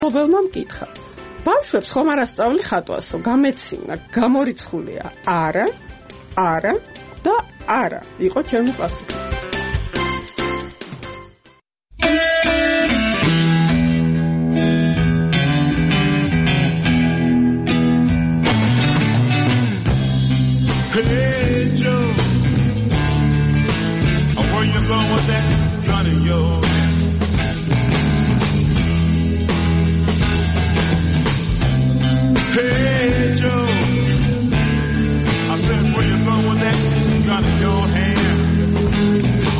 მობელმა მკითხა. ბავშვებს ხომ არ ასწავლი ხატვასო, გამეცინა, გამორიცხულია. არა და არა. იყო ჩემი პასუხი. Hey Joe, where you going with that gun in your hand? Hey Joe, I said where you going with that gun in your hand?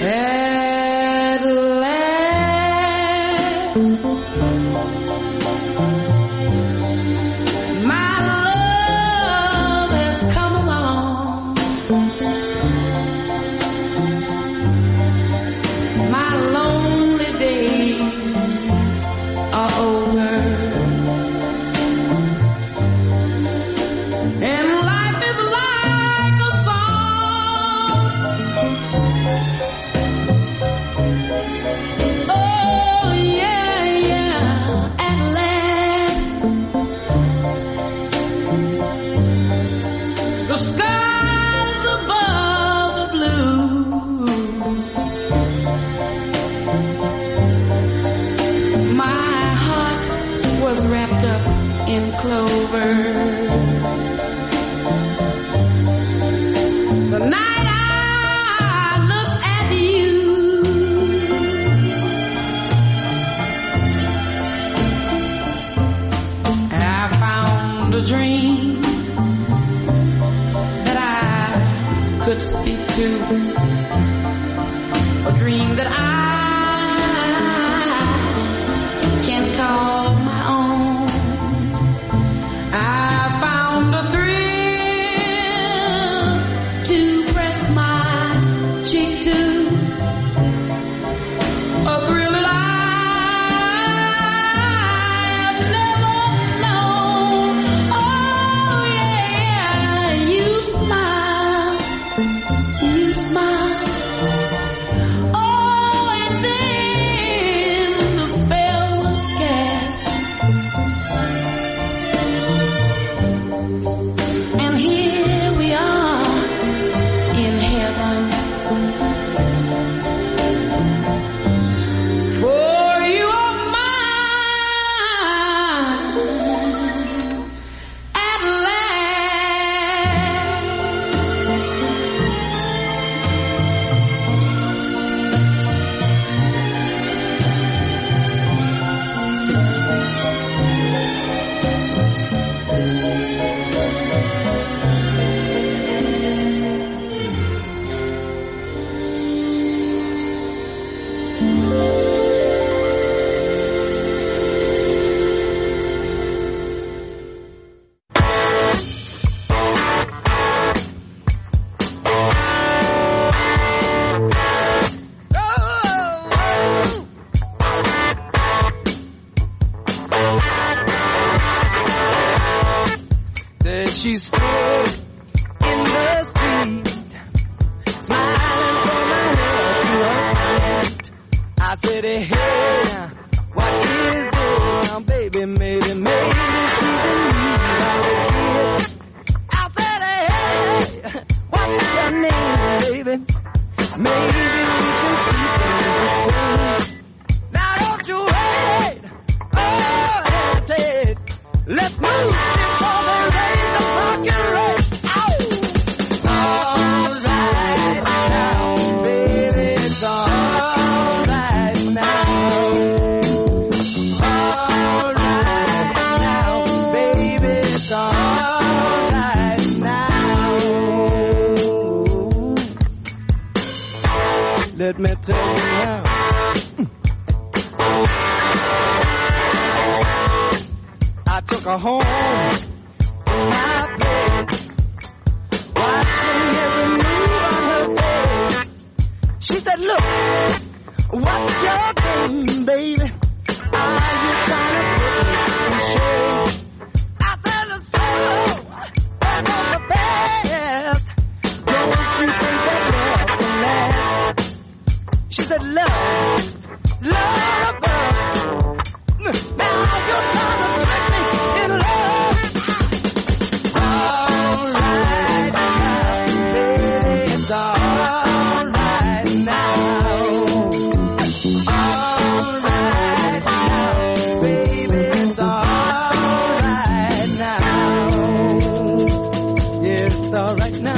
At last, my love has come along. My lonely days are over, and life is like a song. Oh yeah, yeah, at last the skies above are blue. My heart was wrapped up in clover. The night I looked at you, I found a dream that I could speak to, a dream that I can call my own. I found a thrill to press my cheek to, a thrill that I've never known. Oh yeah, you smile, you smile. Oh, and then the spell was cast, and here we are in heaven. For you are mine at last. Then she stood in the street, smiling from her head to her feet. I said, hey, what is this now, baby? Maybe she's in need of a kiss. I said, hey, what's your name, baby? Maybe we can see things the same. Now don't you wait, oh, hesitate. Let's move before they raise the fucking rate. Ow! All right now, baby, it's all right now. All right now, baby, it's all right now. Let me tell you now. I took her home to my place, watching every move on her face. She said, look, what's your game, baby? Are you trying to put me in shame? I said, let's go, back on the past. Don't you think that love can last? She said, love, love above. Now you're trying to trick me in love. All right now, baby, it's all right now. All right now, baby, it's all right now. Yeah, it's all right now.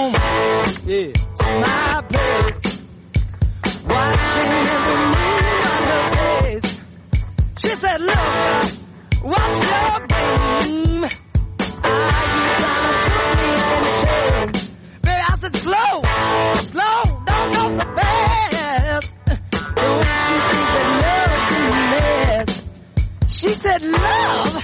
home, yeah, to my place, watching every move on her face. She said, look, what's your game? Are you trying to put me in shame? Baby, I said, slow, don't go so fast. Don't you think that love can last? She said, love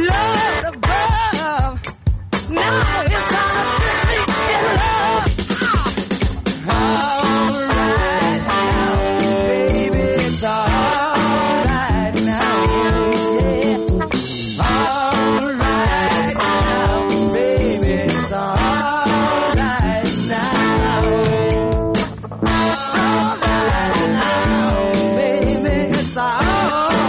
above. Now it's time to take me in love. All right now, baby, it's all right now, yeah. All right now, baby, it's all right now. All right now, baby, it's all right.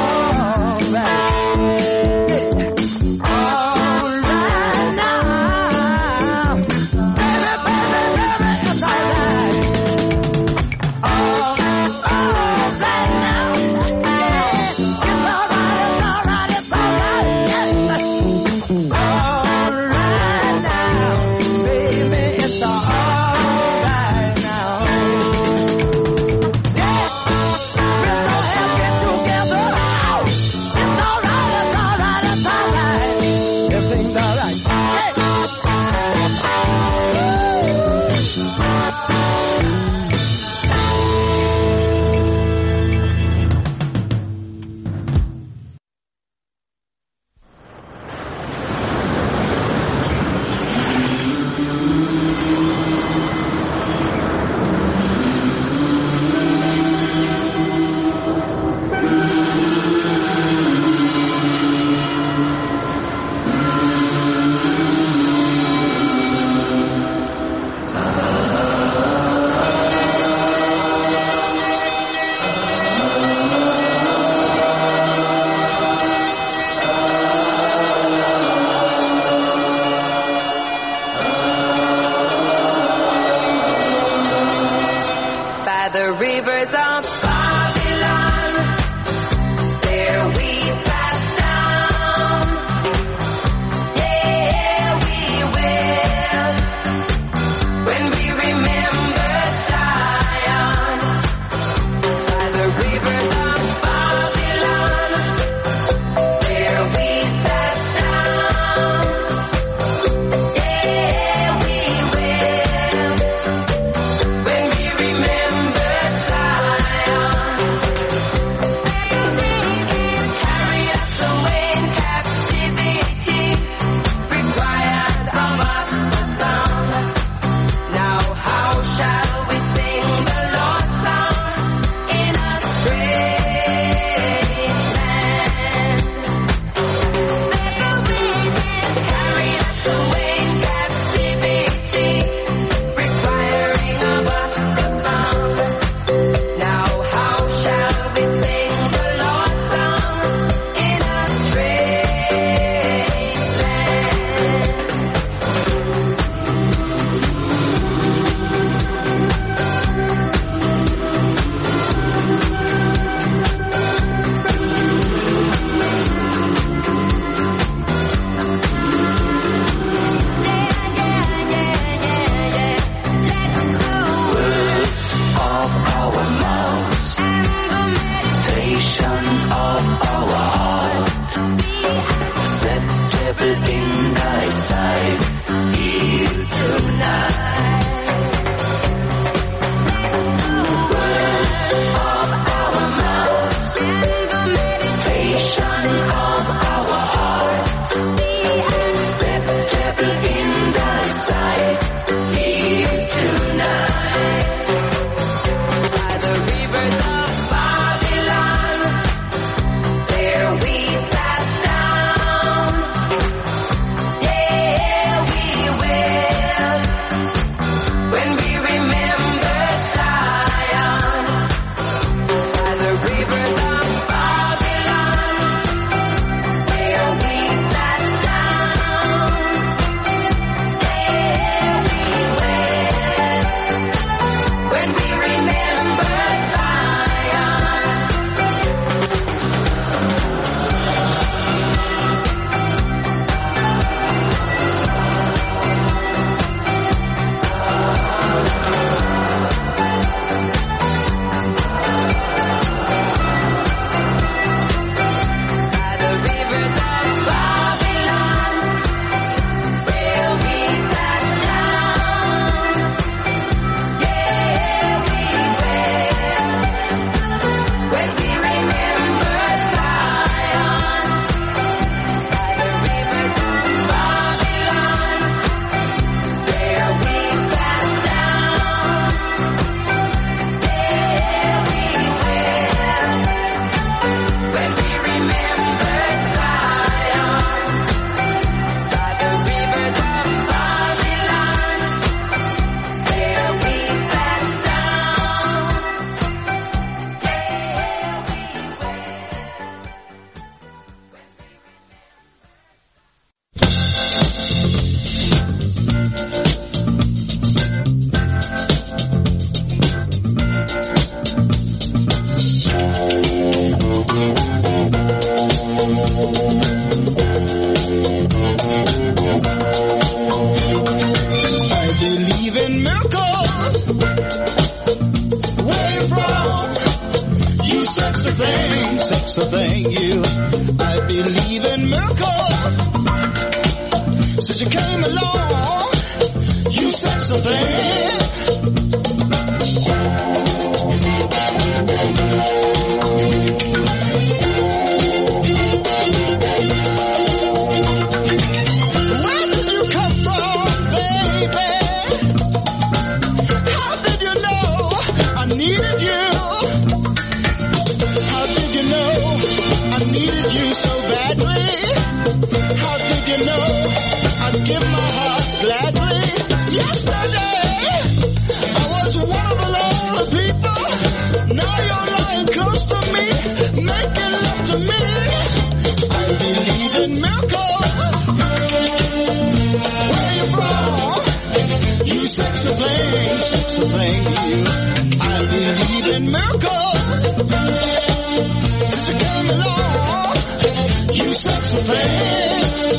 The rivers of Babylon, there we sat down. Yeah, we will, when we remember Zion. By the rivers of Babylon, there we sat down. Yeah, we will, when we remember Zion. sexy thing, you. I believe in miracles. Since you came along, you sexy thing. Where did you come from, baby? How did you know I needed you? How did you know I needed you so badly? How did you know I'd give my heart gladly? Yesterday, I was one of the lonely people. Now you're lying close to me, making love to me. I believe in miracles. Where are you from? You sexy thing, you. I believe in miracles. Since you came along, you sexy thing.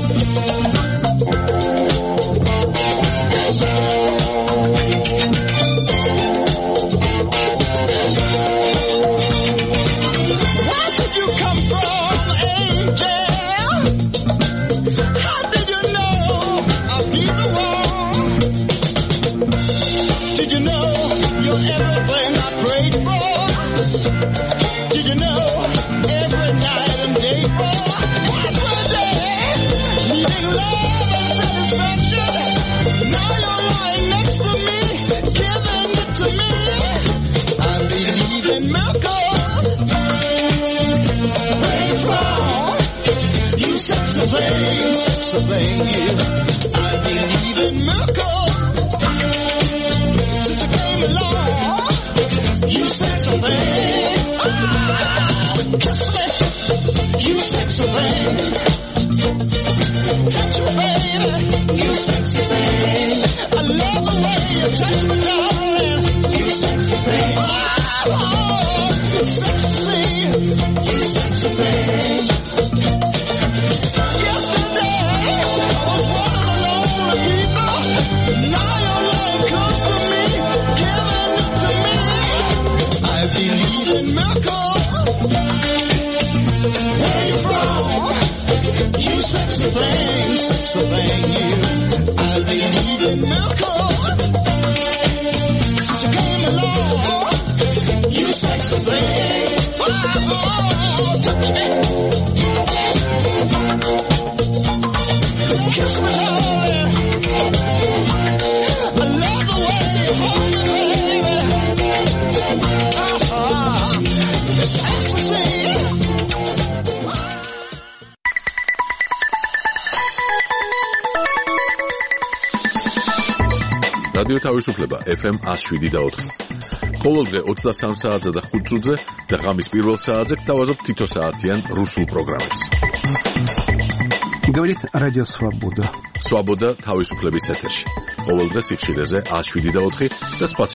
Where did you come from, angel? How did you know I'd be the one? Did you know you're everything I prayed for? Did you know every night and day for? Every day, needing love and satisfaction. Now you're lying next to me, giving it to me. I believe in miracles. Where you from? You sexy thing, you. I believe in miracles. Since you came along, you sexy thing. Kiss me, you sexy thing. Touch me, baby, you sexy thing. I love the way you touch me, darling. You sexy thing. Oh, sexy, you sexy thing. Yesterday, I was one of the lonely people. Now you're lying close to me, giving it to me. I believe in miracles. Where you from? You sexy thing, you. I believe in miracles. Since you came along, you sexy thing. Oh, touch me. Kiss me, darling. I love the way you hold me, baby. It's ecstasy. რადიო თავისუფლება FM 107.4. ყოველდღე 23 საათზე და 5 წუთზე და ღამის პირველ საათზე გთავაზობთ თითო საათიან რუსულ პროგრამებს. Говорит Радио Свобода. Свобода თავისუფლების ეთერში. ყოველდღე სიხშირეზე 107.4 და სხვა